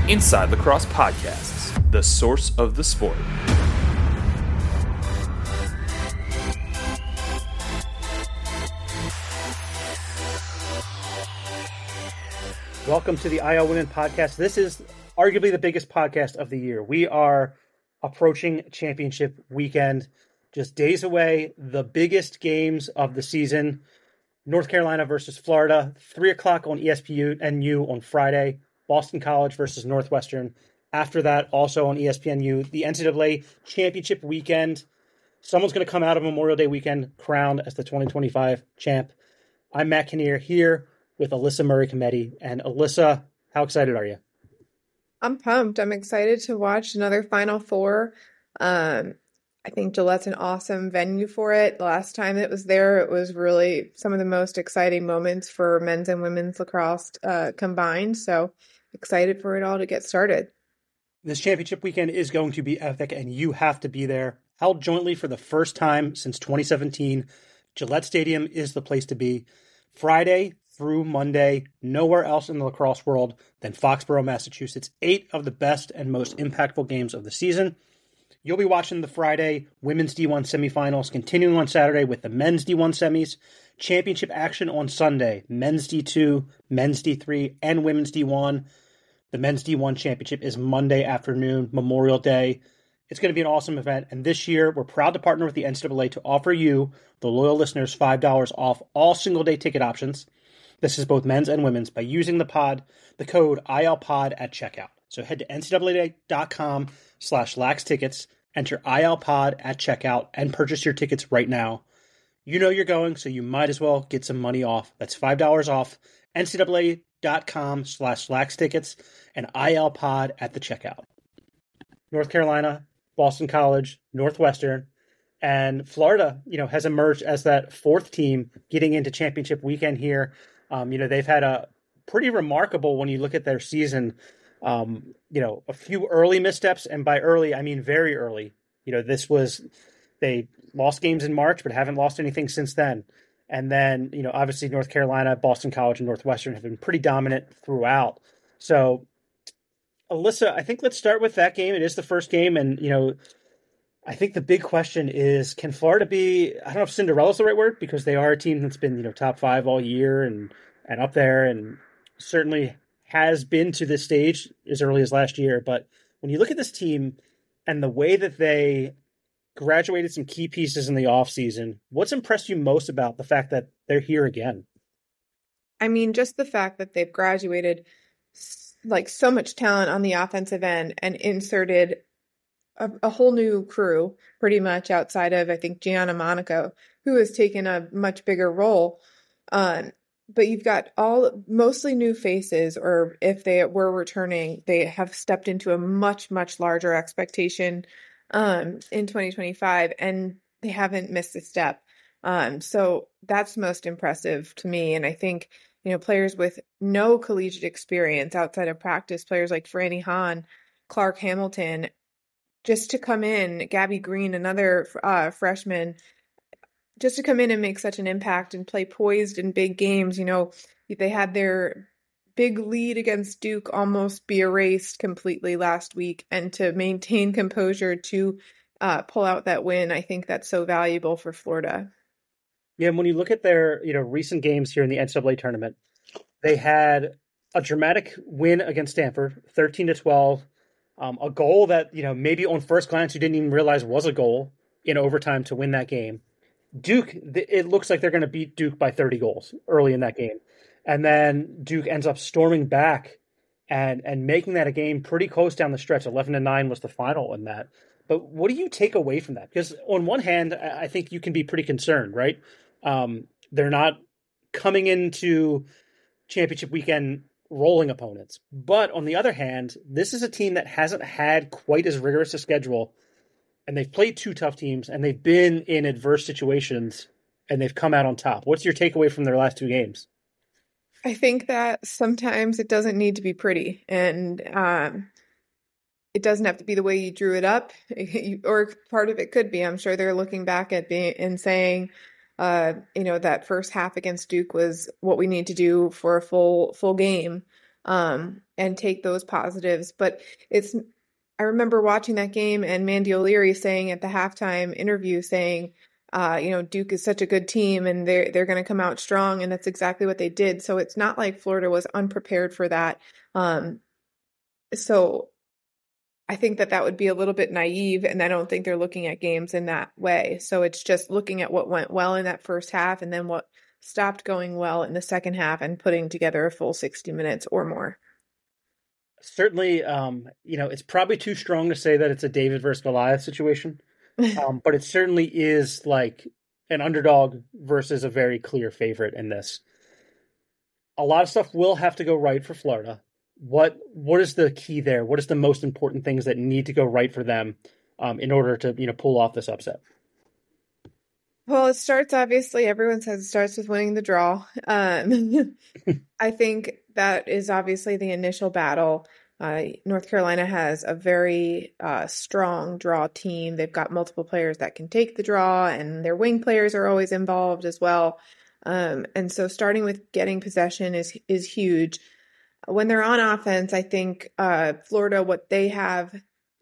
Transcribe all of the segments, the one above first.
Inside Lacrosse Podcasts, the source of the sport. Welcome to the IL Women Podcast. This is arguably the biggest podcast of the year. We are approaching championship weekend, just days away. The biggest games of the season, North Carolina versus Florida, 3 o'clock on ESPNU on Friday, Boston College versus Northwestern. After that, also on ESPNU, the NCAA championship weekend. Someone's going to come out of Memorial Day weekend crowned as the 2025 champ. I'm Matt Kinnear here with Alyssa Murray-Cometti. And Alyssa, how excited are you? I'm pumped. I'm excited to watch another Final Four. I think Gillette's an awesome venue for it. The last time it was there, it was really some of the most exciting moments for men's and women's lacrosse combined. So excited for it all to get started. This championship weekend is going to be epic, and you have to be there. Held jointly for the first time since 2017, Gillette Stadium is the place to be. Friday through Monday, nowhere else in the lacrosse world than Foxborough, Massachusetts. 8 of the best and most impactful games of the season. You'll be watching the Friday women's D1 semifinals, continuing on Saturday with the men's D1 semis, championship action on Sunday, men's D2, men's D3, and women's D1. The men's D1 championship is Monday afternoon, Memorial Day. It's going to be an awesome event, and this year we're proud to partner with the NCAA to offer you, the loyal listeners, $5 off all single-day ticket options. This is both men's and women's by using the code ILPOD at checkout. So head to ncaa.com/laxtickets, enter ILPOD at checkout, and purchase your tickets right now. You know you're going, so you might as well get some money off. That's $5 off, ncaa.com/laxtickets, and ILPOD at the checkout. North Carolina, Boston College, Northwestern, and Florida, has emerged as that fourth team getting into championship weekend here. They've had a pretty remarkable, when you look at their season, a few early missteps, and by early, I mean very early. They lost games in March, but haven't lost anything since then. And then, obviously North Carolina, Boston College, and Northwestern have been pretty dominant throughout. So, Alyssa, I think let's start with that game. It is the first game, and, I think the big question is, can Florida be, I don't know if Cinderella's the right word, because they are a team that's been, top 5 all year and up there, and certainly has been to this stage as early as last year. But when you look at this team and the way that they graduated some key pieces in the offseason, what's impressed you most about the fact that they're here again? I mean, just the fact that they've graduated so much talent on the offensive end and inserted a whole new crew, pretty much outside of, I think, Gianna Monaco, who has taken a much bigger role. But you've got mostly new faces, or if they were returning, they have stepped into a much, much larger expectation in 2025, and they haven't missed a step. So that's most impressive to me. And I think, players with no collegiate experience outside of practice, players like Franny Hahn, Clark Hamilton, just to come in, Gabby Green, another freshman, just to come in and make such an impact and play poised in big games. They had their big lead against Duke almost be erased completely last week, and to maintain composure to pull out that win, I think that's so valuable for Florida. Yeah, and when you look at their, recent games here in the NCAA tournament, they had a dramatic win against Stanford, 13-12. A goal that, maybe on first glance you didn't even realize was a goal in overtime to win that game. Duke, it looks like they're going to beat Duke by 30 goals early in that game. And then Duke ends up storming back and making that a game pretty close down the stretch. 11-9 was the final in that. But what do you take away from that? Because on one hand, I think you can be pretty concerned, right? They're not coming into championship weekend rolling opponents. But on the other hand, this is a team that hasn't had quite as rigorous a schedule, and they've played 2 tough teams, and they've been in adverse situations, and they've come out on top. What's your takeaway from their last 2 games? I think that sometimes it doesn't need to be pretty, and it doesn't have to be the way you drew it up, or part of it could be. I'm sure they're looking back at and saying, that first half against Duke was what we need to do for a full game. and take those positives. But I remember watching that game and Mandy O'Leary saying at the halftime interview saying, Duke is such a good team and they're going to come out strong. And that's exactly what they did. So it's not like Florida was unprepared for that. So I think that would be a little bit naive, and I don't think they're looking at games in that way. So it's just looking at what went well in that first half and then what stopped going well in the second half and putting together a full 60 minutes or more. Certainly, it's probably too strong to say that it's a David versus Goliath situation, but it certainly is like an underdog versus a very clear favorite in this. A lot of stuff will have to go right for Florida. What is the key there? What is the most important things that need to go right for them in order to pull off this upset? Well, it starts, obviously, everyone says it starts with winning the draw. I think that is obviously the initial battle. North Carolina has a very strong draw team. They've got multiple players that can take the draw, and their wing players are always involved as well. And so starting with getting possession is huge. When they're on offense, I think Florida, what they have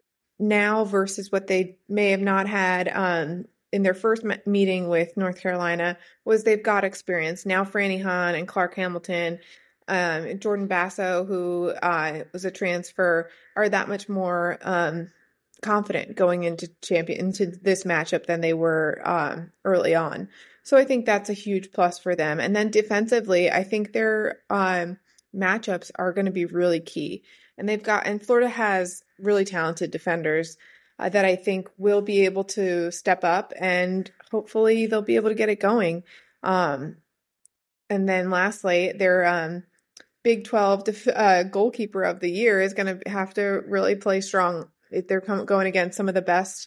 now versus what they may have not had in their first meeting with North Carolina was they've got experience. Now Franny Hahn and Clark Hamilton, Jordan Basso, who was a transfer, are that much more confident going into this matchup than they were early on. So I think that's a huge plus for them. And then defensively, I think their matchups are going to be really key. And Florida has really talented defenders that I think will be able to step up, and hopefully they'll be able to get it going. And then lastly, their Big 12 goalkeeper of the year is going to have to really play strong. They're going against some of the best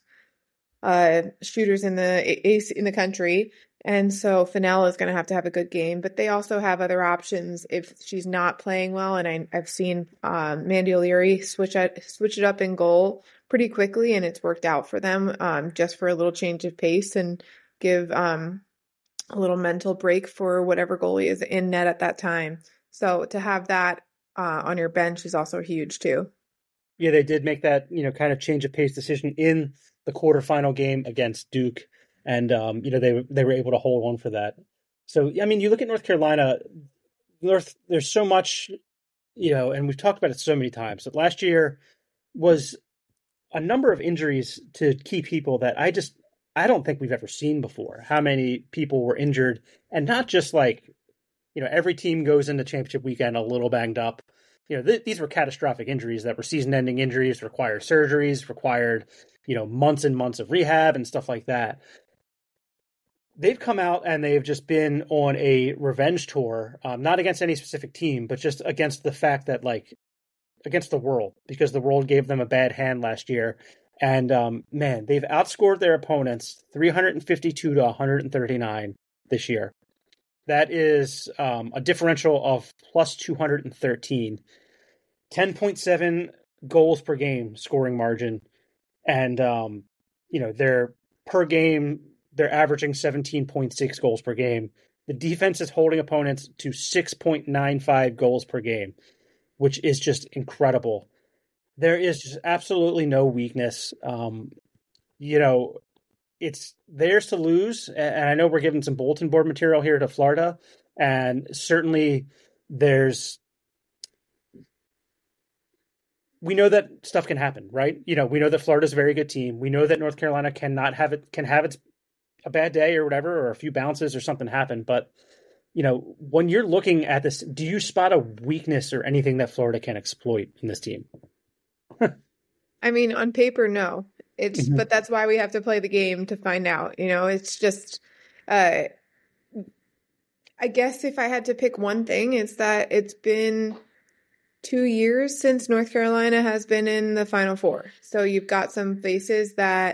shooters in the country. And so Fennell is going to have a good game, but they also have other options if she's not playing well. And I've seen Mandy O'Leary switch it up in goal pretty quickly, and it's worked out for them just for a little change of pace and give a little mental break for whatever goalie is in net at that time. So to have that on your bench is also huge too. Yeah, they did make that kind of change of pace decision in the quarterfinal game against Duke. And, they were able to hold on for that. So, I mean, you look at North Carolina, there's so much, and we've talked about it so many times. That last year was a number of injuries to key people that I don't think we've ever seen before. How many people were injured, and not just like, every team goes into championship weekend a little banged up. These were catastrophic injuries that were season-ending injuries, required surgeries, required, months and months of rehab and stuff like that. They've come out and they've just been on a revenge tour, not against any specific team, but just against the fact that, against the world, because the world gave them a bad hand last year. And, they've outscored their opponents 352 to 139 this year. That is a differential of plus 213, 10.7 goals per game scoring margin. And, they're per game, they're averaging 17.6 goals per game. The defense is holding opponents to 6.95 goals per game, which is just incredible. There is just absolutely no weakness. It's theirs to lose. And I know we're giving some bulletin board material here to Florida. And certainly we know that stuff can happen, right? We know that Florida's a very good team. We know that North Carolina can have its a bad day or whatever, or a few bounces or something happen. But, when you're looking at this, do you spot a weakness or anything that Florida can exploit in this team? I mean, on paper, no. But that's why we have to play the game to find out. It's just, I guess if I had to pick one thing, it's that it's been 2 years since North Carolina has been in the Final Four. So you've got some faces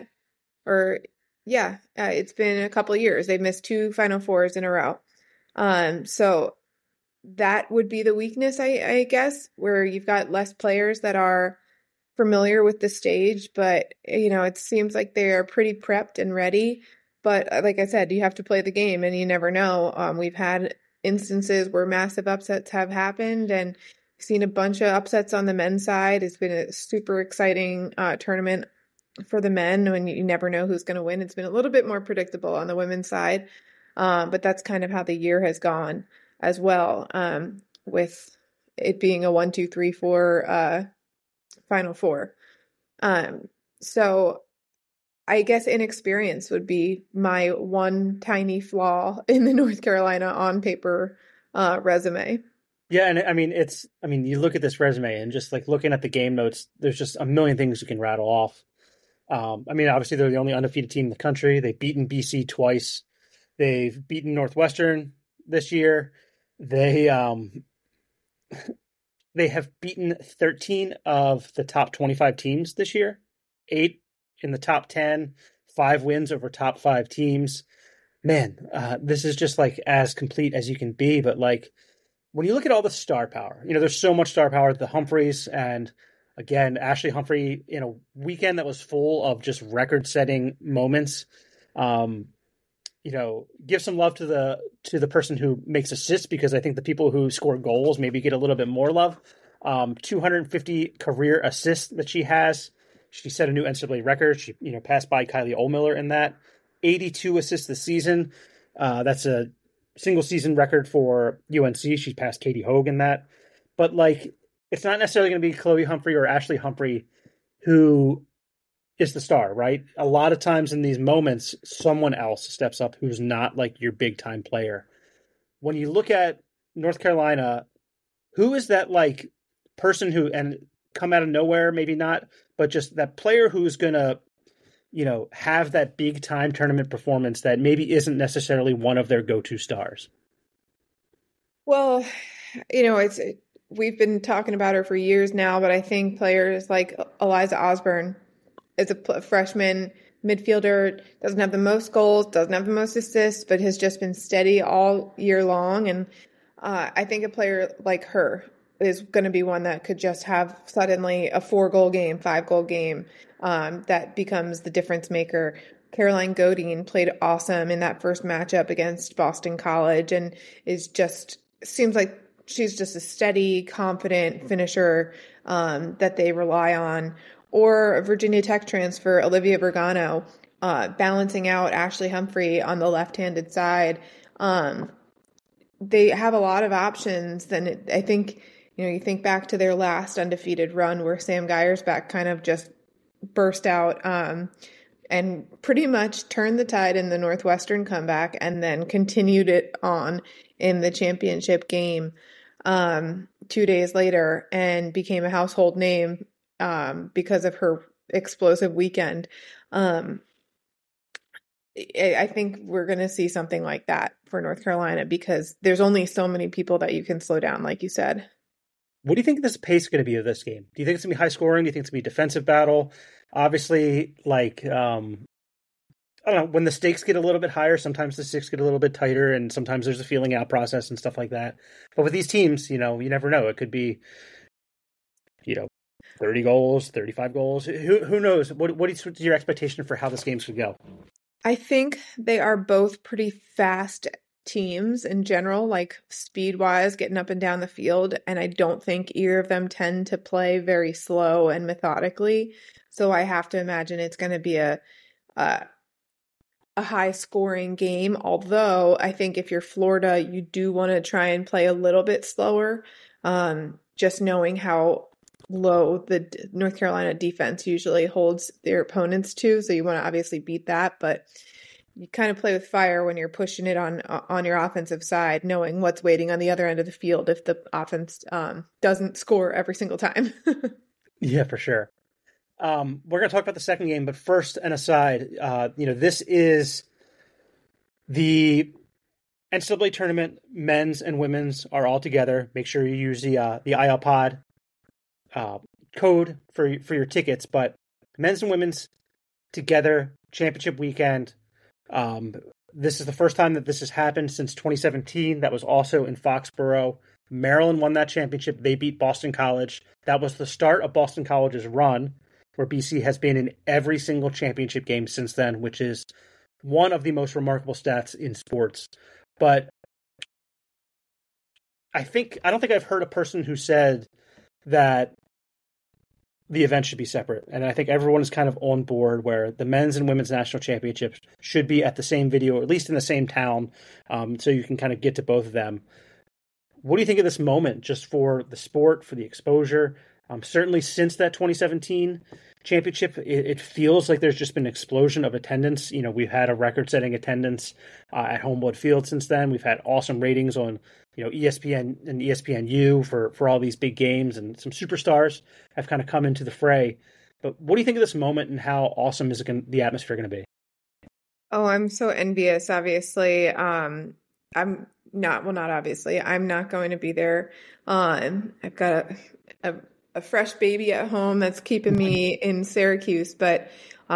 it's been a couple of years. They've missed 2 Final Fours in a row. So that would be the weakness, I guess, where you've got less players that are familiar with the stage, but it seems like they are pretty prepped and ready. But like I said, you have to play the game, and you never know. We've had instances where massive upsets have happened, and seen a bunch of upsets on the men's side. It's been a super exciting tournament for the men when you never know who's going to win. It's been a little bit more predictable on the women's side, but that's kind of how the year has gone as well, with it being a 1, 2, 3, 4 Final Four. So I guess inexperience would be my one tiny flaw in the North Carolina on paper resume. Yeah, and I mean, you look at this resume and just like looking at the game notes, there's just a million things you can rattle off. I mean, obviously they're the only undefeated team in the country. They've beaten BC twice. They've beaten Northwestern this year. They have beaten 13 of the top 25 teams this year, 8 in the top 10, 5 wins over top 5 teams. Man, this is just like as complete as you can be. But like when you look at all the star power, there's so much star power. The Humphreys and again, Ashley Humphrey in a weekend that was full of just record-setting moments. Give some love to the person who makes assists, because I think the people who score goals maybe get a little bit more love. 250 career assists that she has. She set a new NCAA record. She passed by Kylie Ohlmiller in that. 82 assists this season. That's a single season record for UNC. She passed Katie Hogue in that. But like, it's not necessarily going to be Chloe Humphrey or Ashley Humphrey who is the star, right? A lot of times in these moments, someone else steps up who's not like your big time player. When you look at North Carolina, who is that like person who, and come out of nowhere, maybe not, but just that player who's going to, have that big time tournament performance that maybe isn't necessarily one of their go-to stars? Well, we've been talking about her for years now, but I think players like Eliza Osborne is a freshman midfielder, doesn't have the most goals, doesn't have the most assists, but has just been steady all year long. And I think a player like her is going to be one that could just have suddenly a 4-goal game, 5-goal game that becomes the difference maker. Caroline Godin played awesome in that first matchup against Boston College and seems like she's just a steady, confident finisher that they rely on. Or Virginia Tech transfer Olivia Vergano, balancing out Ashley Humphrey on the left-handed side. They have a lot of options. And I think, you think back to their last undefeated run where Sam Geiersbeck kind of just burst out and pretty much turned the tide in the Northwestern comeback and then continued it on in the championship game 2 days later and became a household name because of her explosive weekend. I think we're going to see something like that for North Carolina because there's only so many people that you can slow down, like you said. What do you think this pace is going to be of this game? Do you think it's going to be high scoring? Do you think it's going to be a defensive battle? Obviously, like, I don't know, when the stakes get a little bit higher, sometimes the stakes get a little bit tighter and sometimes there's a feeling out process and stuff like that. But with these teams, you never know. It could be, 30 goals, 35 goals. Who knows? What is your expectation for how this game's going to go? I think they are both pretty fast teams in general, like speed-wise, getting up and down the field. And I don't think either of them tend to play very slow and methodically. So I have to imagine it's going to be a high-scoring game. Although I think if you're Florida, you do want to try and play a little bit slower, just knowing how low the North Carolina defense usually holds their opponents to. So you want to obviously beat that, but you kind of play with fire when you're pushing it on your offensive side, knowing what's waiting on the other end of the field if the offense doesn't score every single time. Yeah, for sure. We're going to talk about the second game, but first, an aside, this is the NCAA tournament. Men's and women's are all together. Make sure you use the ILPod code for your tickets, but men's and women's together, championship weekend. This is the first time that this has happened since 2017. That was also in Foxborough. Maryland won that championship. They beat Boston College. That was the start of Boston College's run, where BC has been in every single championship game since then, which is one of the most remarkable stats in sports. But I don't think I've heard a person who said that the event should be separate. And I think everyone is kind of on board where the men's and women's national championships should be at the same video, or at least in the same town, so you can kind of get to both of them. What do you think of this moment just for the sport, for the exposure? Certainly since that 2017 championship, it feels like there's just been an explosion of attendance. You know, we've had a record-setting attendance at Homewood Field since then. We've had awesome ratings on, you know, ESPN and ESPNU for all these big games, and some superstars have kind of come into the fray. But what do you think of this moment, and how awesome is the atmosphere going to be? Oh, I'm so envious, obviously. I'm not, well, not obviously. I'm not going to be there. I've got a fresh baby at home that's keeping me in Syracuse, but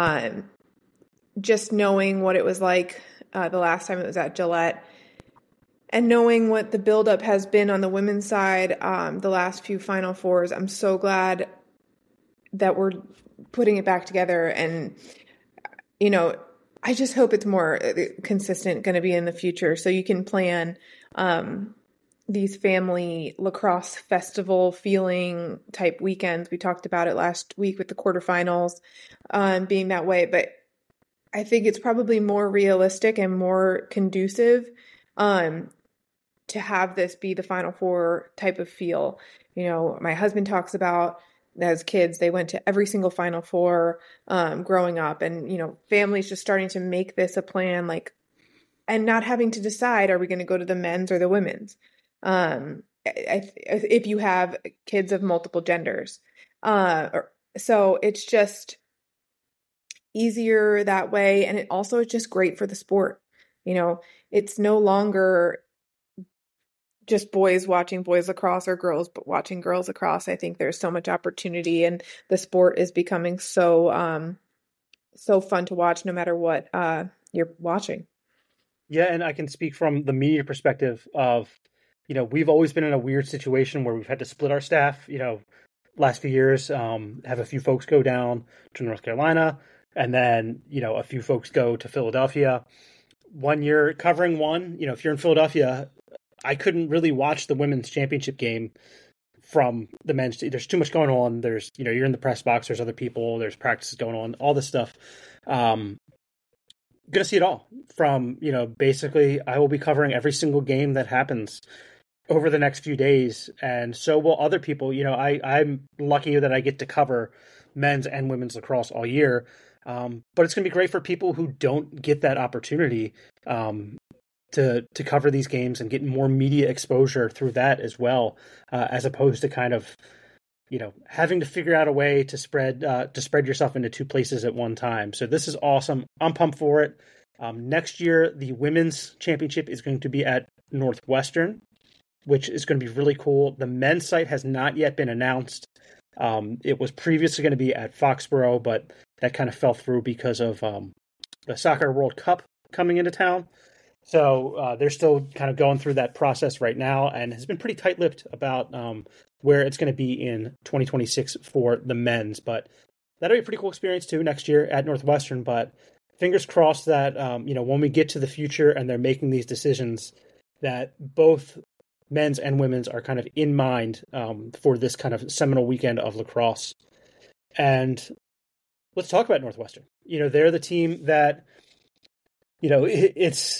just knowing what it was like the last time it was at Gillette, and knowing what the buildup has been on the women's side the last few Final Fours, I'm so glad that we're putting it back together. And, you know, I just hope it's more consistent going to be in the future, so you can plan these family lacrosse festival feeling type weekends. We talked about it last week with the quarterfinals being that way, but I think it's probably more realistic and more conducive to have this be the Final Four type of feel. You know, my husband talks about, as kids, they went to every single Final Four growing up, and, you know, families just starting to make this a plan, like, and not having to decide, are we going to go to the men's or the women's? If you have kids of multiple genders. So it's just easier that way. And it also is just great for the sport. You know, it's no longer just boys watching boys lacrosse or girls but watching girls lacrosse. I think there's so much opportunity, and the sport is becoming so fun to watch no matter what you're watching. Yeah, and I can speak from the media perspective of, you know, we've always been in a weird situation where we've had to split our staff, you know, last few years, have a few folks go down to North Carolina, and then, you know, a few folks go to Philadelphia. 1 year covering one, you know, if you're in Philadelphia, I couldn't really watch the women's championship game from the men's. There's too much going on. There's, you know, you're in the press box, there's other people, there's practices going on, all this stuff. Going to see it all from, you know, basically I will be covering every single game that happens over the next few days. And so will other people. You know, I'm lucky that I get to cover men's and women's lacrosse all year. But it's going to be great for people who don't get that opportunity to cover these games and get more media exposure through that as well, as opposed to kind of, you know, having to figure out a way to spread yourself into two places at one time. So this is awesome. I'm pumped for it. Next year, the women's championship is going to be at Northwestern, which is going to be really cool. The men's site has not yet been announced. It was previously going to be at Foxborough, but that kind of fell through because of the Soccer World Cup coming into town. So they're still kind of going through that process right now, and has been pretty tight-lipped about where it's going to be in 2026 for the men's. But that'll be a pretty cool experience too next year at Northwestern. But fingers crossed that, you know, when we get to the future and they're making these decisions, that both men's and women's are kind of in mind for this kind of seminal weekend of lacrosse. And let's talk about Northwestern. You know, they're the team that, you know, it's,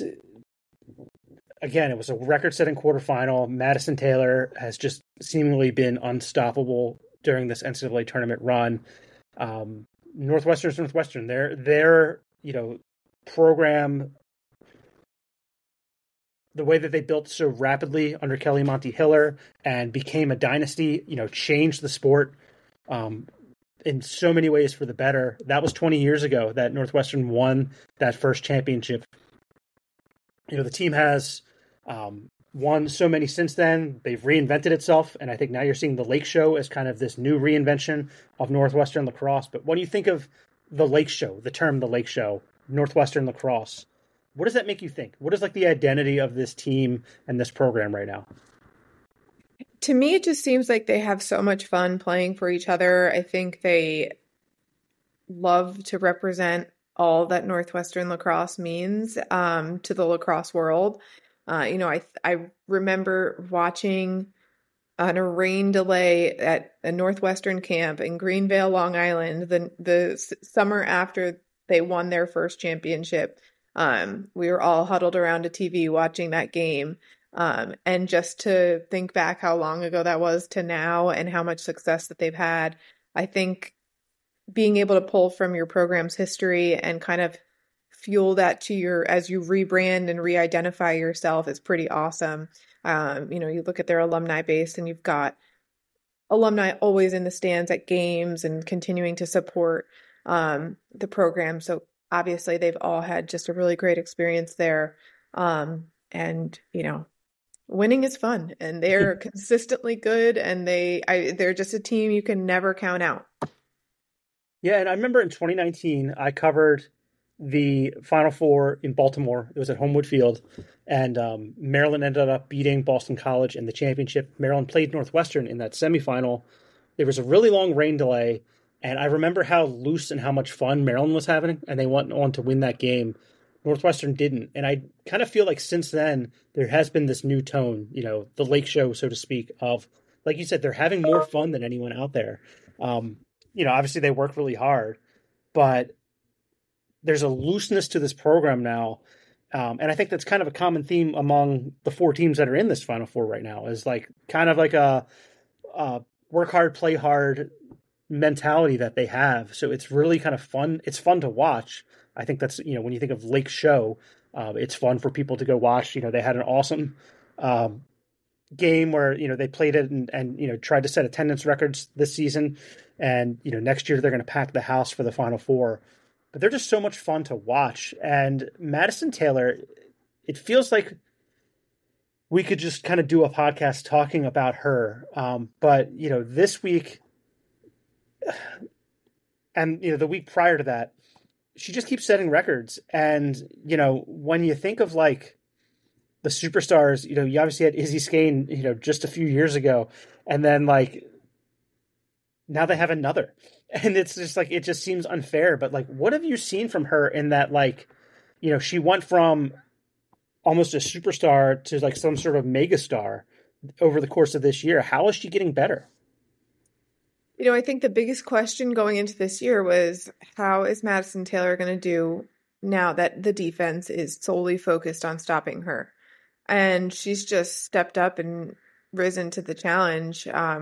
again, it was a record-setting quarterfinal. Madison Taylor has just seemingly been unstoppable during this NCAA tournament run. Northwestern's Northwestern. Their you know, program, the way that they built so rapidly under Kelly Monty Hiller and became a dynasty, you know, changed the sport in so many ways for the better. That was 20 years ago that Northwestern won that first championship. You know, the team has won so many since then. They've reinvented itself, and I think now you're seeing the Lake Show as kind of this new reinvention of Northwestern lacrosse. But what do you think of the Lake Show, the term the Lake Show, Northwestern lacrosse? What does that make you think? What is like the identity of this team and this program right now? To me, it just seems like they have so much fun playing for each other. I think they love to represent all that Northwestern lacrosse means to the lacrosse world. I remember watching on a rain delay at a Northwestern camp in Greenvale, Long Island, the summer after they won their first championship. We were all huddled around a TV watching that game. And just to think back how long ago that was to now and how much success that they've had, I think being able to pull from your program's history and kind of fuel that to as you rebrand and re-identify yourself is pretty awesome. You look at their alumni base and you've got alumni always in the stands at games and continuing to support the program. So obviously they've all had just a really great experience there. And winning is fun and they're consistently good and they're just a team you can never count out. Yeah. And I remember in 2019, I covered the Final Four in Baltimore. It was at Homewood Field, and Maryland ended up beating Boston College in the championship. Maryland played Northwestern in that semifinal. There was a really long rain delay, and I remember how loose and how much fun Maryland was having, and they went on to win that game. Northwestern didn't, and I kind of feel like since then there has been this new tone, the Lake Show, so to speak, of, like you said, they're having more fun than anyone out there. Obviously they work really hard, but there's a looseness to this program now. And I think that's kind of a common theme among the four teams that are in this Final Four right now, is like kind of like a work hard, play hard mentality that they have. So it's really kind of fun. It's fun to watch. I think that's, when you think of Lake Show, it's fun for people to go watch. They had an awesome game where, they played it and tried to set attendance records this season. And, next year they're going to pack the house for the Final Four. But they're just so much fun to watch. And Madison Taylor, it feels like we could just kind of do a podcast talking about her. But, this week and, the week prior to that, she just keeps setting records. And, when you think of like the superstars, you obviously had Izzy Skane, just a few years ago. And then like now they have another. And it's just like, it just seems unfair. But like, what have you seen from her in that, like, she went from almost a superstar to like some sort of megastar over the course of this year? How is she getting better? I think the biggest question going into this year was, how is Madison Taylor going to do now that the defense is solely focused on stopping her? And she's just stepped up and risen to the challenge.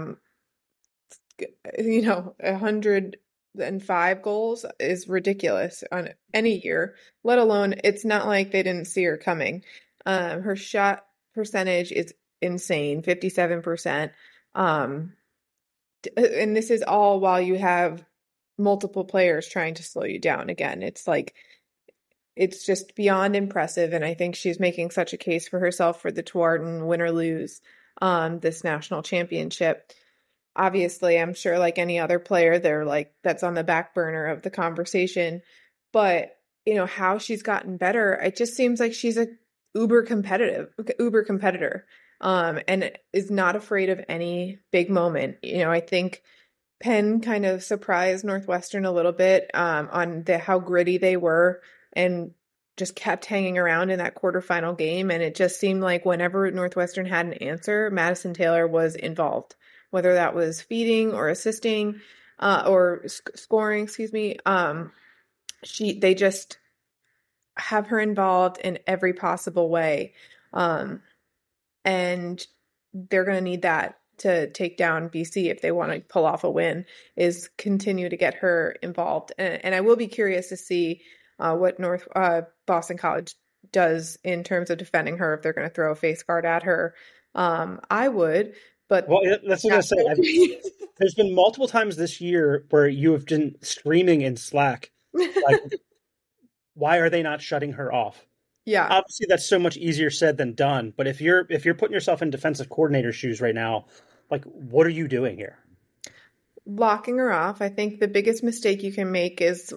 105 goals is ridiculous on any year, let alone it's not like they didn't see her coming. Her shot percentage is insane, 57%. And this is all while you have multiple players trying to slow you down again. It's like, it's just beyond impressive. And I think she's making such a case for herself for the Tewaaraton win or lose this national championship. Obviously, I'm sure like any other player, they're like, that's on the back burner of the conversation. But, how she's gotten better, it just seems like she's a uber competitor, and is not afraid of any big moment. I think Penn kind of surprised Northwestern a little bit on how gritty they were and just kept hanging around in that quarterfinal game. And it just seemed like whenever Northwestern had an answer, Madison Taylor was involved. Whether that was feeding or assisting or scoring, excuse me. They just have her involved in every possible way. And they're going to need that to take down BC if they want to pull off a win, is continue to get her involved. And I will be curious to see what Boston College does in terms of defending her, if they're going to throw a face guard at her. I would. But that's what I was going to say. There's been multiple times this year where you have been screaming in Slack, like, why are they not shutting her off? Yeah. Obviously, that's so much easier said than done. But if you're putting yourself in defensive coordinator shoes right now, like, what are you doing here? Locking her off. I think the biggest mistake you can make is,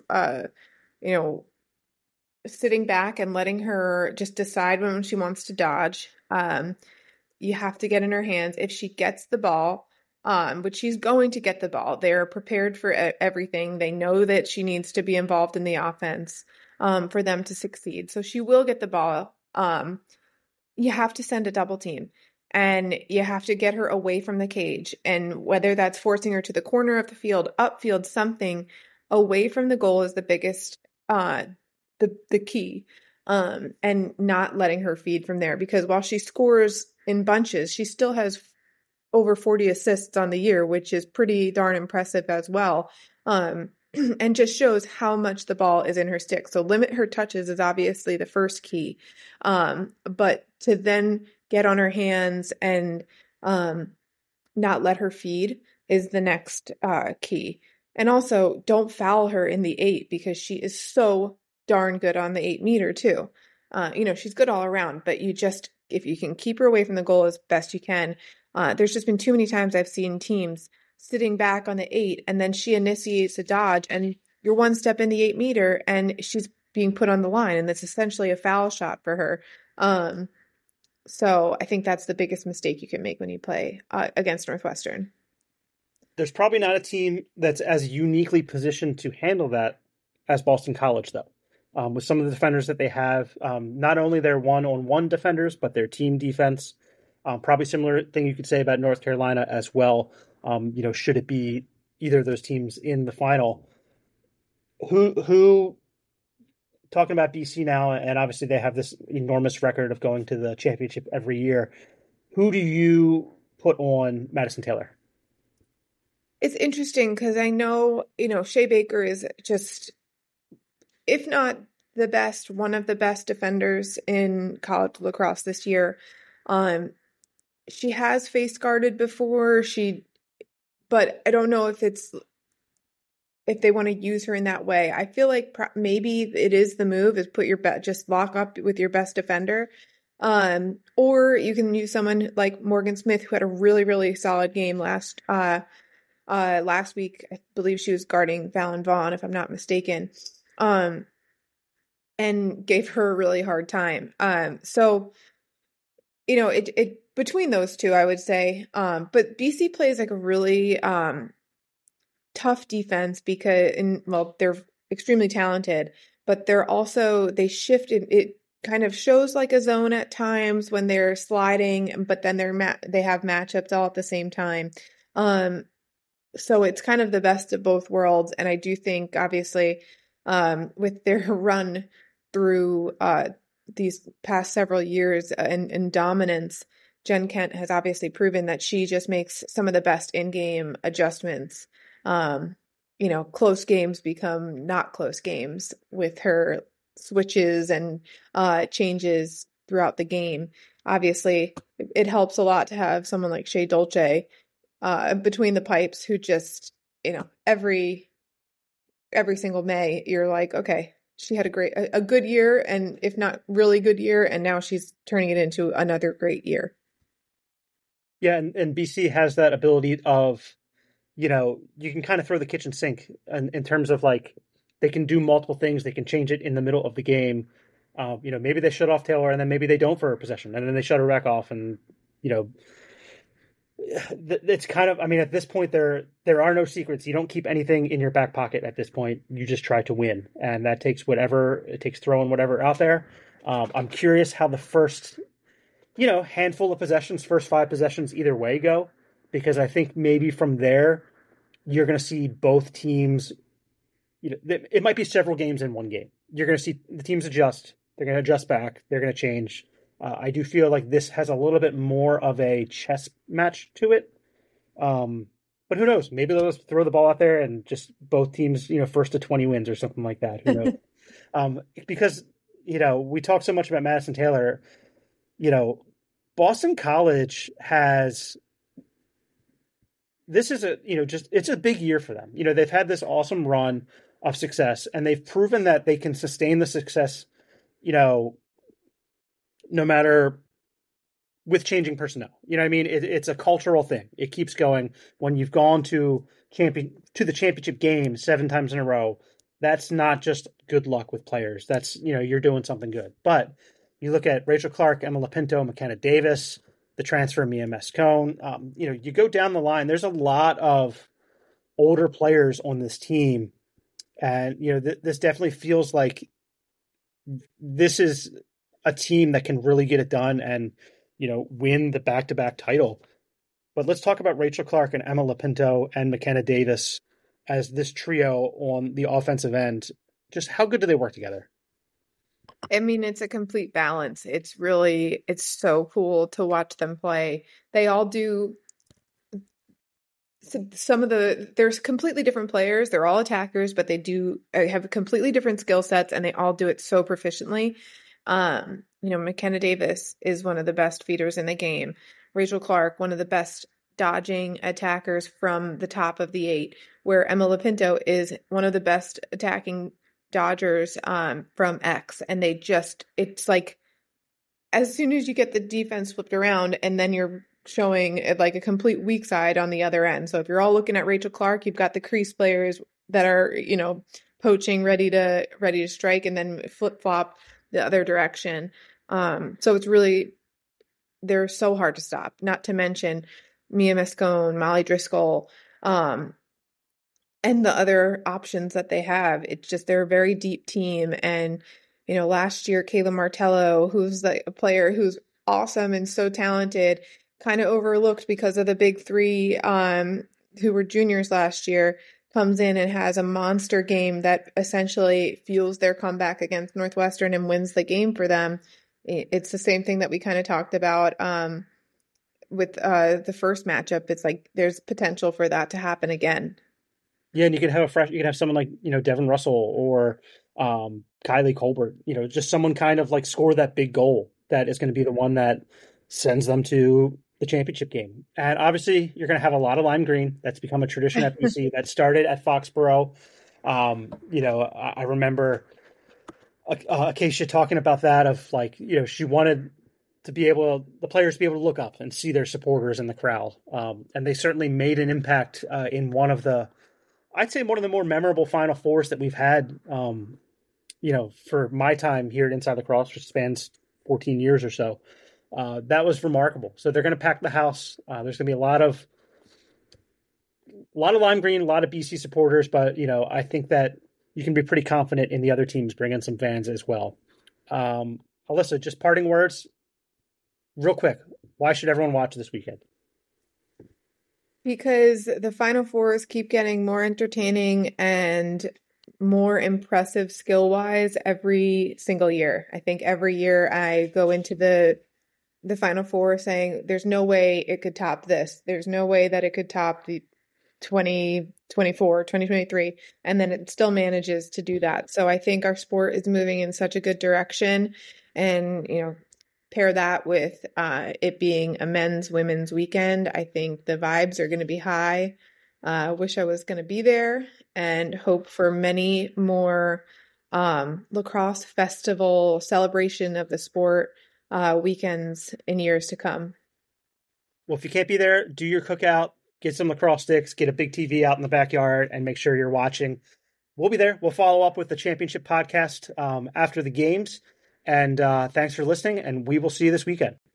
sitting back and letting her just decide when she wants to dodge. You have to get in her hands. If she gets the ball, which she's going to get the ball, they're prepared for everything. They know that she needs to be involved in the offense for them to succeed. So she will get the ball. you have to send a double team and you have to get her away from the cage. And whether that's forcing her to the corner of the field, upfield, something away from the goal is the biggest, the key. And not letting her feed from there, because while she scores in bunches, she still has over 40 assists on the year, which is pretty darn impressive as well. And just shows how much the ball is in her stick. So limit her touches is obviously the first key. But to then get on her hands and not let her feed is the next key. And also don't foul her in the 8, because she is so darn good on the 8 meter too. She's good all around, but if you can keep her away from the goal as best you can. There's just been too many times I've seen teams sitting back on the 8 and then she initiates a dodge and you're one step in the 8 meter and she's being put on the line, and that's essentially a foul shot for her. So I think that's the biggest mistake you can make when you play against Northwestern. There's probably not a team that's as uniquely positioned to handle that as Boston College, though. With some of the defenders that they have, not only their one-on-one defenders, but their team defense. Probably similar thing you could say about North Carolina as well. Should it be either of those teams in the final? Who talking about BC now, and obviously they have this enormous record of going to the championship every year. Who do you put on Madison Taylor? It's interesting because I know, Shea Baker is just, if not the best, one of the best defenders in college lacrosse this year. She has face guarded before, but I don't know if they want to use her in that way. I feel like maybe it is the move is just lock up with your best defender. Or you can use someone like Morgan Smith, who had a really, really solid game last week. I believe she was guarding Fallon Vaughn, if I'm not mistaken. And gave her a really hard time. So, it between those two, I would say. But BC plays like a really tough defense they're extremely talented, but they shift it kind of shows like a zone at times when they're sliding, but then they have matchups all at the same time. So it's kind of the best of both worlds. And I do think, obviously, with their run through these past several years and dominance, Jen Kent has obviously proven that she just makes some of the best in-game adjustments. Close games become not close games with her switches and changes throughout the game. Obviously, it helps a lot to have someone like Shea Dolce between the pipes, who just, every single May, you're like, okay, she had a good year, and if not really good year, and now she's turning it into another great year. Yeah, and BC has that ability of, you can kind of throw the kitchen sink in terms of like, they can do multiple things. They can change it in the middle of the game. Maybe they shut off Taylor and then maybe they don't for a possession, and then they shut her back off. And, it's kind of, at this point, there are no secrets. You don't keep anything in your back pocket at this point. You just try to win. And that takes throwing whatever out there. I'm curious how the first, handful of possessions, first 5 possessions either way go, because I think maybe from there, you're going to see both teams, it might be several games in one game. You're going to see the teams adjust. They're going to adjust back. They're going to change. I do feel like this has a little bit more of a chess match to it. But who knows? Maybe they'll just throw the ball out there and just both teams, first to 20 wins or something like that. Who knows? Because, we talk so much about Madison Taylor. Boston College has... This is it's a big year for them. They've had this awesome run of success, and they've proven that they can sustain the success, no matter with changing personnel. It's a cultural thing. It keeps going. When you've gone to the championship game 7 times in a row, that's not just good luck with players. That's, you're doing something good. But you look at Rachel Clark, Emma Lapinto, McKenna Davis, the transfer Mia Mescone, you go down the line, there's a lot of older players on this team. And, this definitely feels like this is a team that can really get it done and, win the back-to-back title. But let's talk about Rachel Clark and Emma Lopinto and McKenna Davis as this trio on the offensive end. Just how good do they work together? I mean, it's a complete balance. It's so cool to watch them play. They all do they're completely different players. They're all attackers, but they do have completely different skill sets, and they all do it so proficiently. McKenna Davis is one of the best feeders in the game. Rachel Clark, one of the best dodging attackers from the top of the 8, where Emma Lopinto is one of the best attacking dodgers from X. And it's like, as soon as you get the defense flipped around, and then you're showing like a complete weak side on the other end. So if you're all looking at Rachel Clark, you've got the crease players that are, poaching, ready to strike, and then flip flop the other direction. So it's really, they're so hard to stop. Not to mention Mia Moscone, Molly Driscoll, and the other options that they have. It's just, they're a very deep team. And, last year, Kayla Martello, who's a player who's awesome and so talented, kind of overlooked because of the big 3 who were juniors last year, comes in and has a monster game that essentially fuels their comeback against Northwestern and wins the game for them. It's the same thing that we kind of talked about with the first matchup. It's like there's potential for that to happen again. Yeah, and you can have someone like, Devin Russell or Kylie Colbert, just someone kind of like score that big goal that is going to be the one that sends them to the championship game. And obviously you're going to have a lot of lime green. That's become a tradition at BC that started at Foxborough. I remember Acacia talking about that of like, she wanted the players to be able to look up and see their supporters in the crowd. And they certainly made an impact in I'd say one of the more memorable Final Fours that we've had, for my time here at Inside Lacrosse, which spans 14 years or so. That was remarkable. So they're going to pack the house. There's going to be a lot of lime green, a lot of BC supporters, but I think that you can be pretty confident in the other teams bringing some fans as well. Alyssa, just parting words, real quick. Why should everyone watch this weekend? Because the Final Fours keep getting more entertaining and more impressive skill-wise every single year. I think every year I go into the Final Four saying there's no way it could top this. There's no way that it could top the 2024, 2023, and then it still manages to do that. So I think our sport is moving in such a good direction, and pair that with it being a women's weekend. I think the vibes are going to be high. Wish I was going to be there, and hope for many more lacrosse festival celebration of the sport weekends in years to come. Well, if you can't be there, do your cookout, get some lacrosse sticks, get a big TV out in the backyard, and make sure you're watching. We'll be there. We'll follow up with the championship podcast after the games. And thanks for listening, and we will see you this weekend.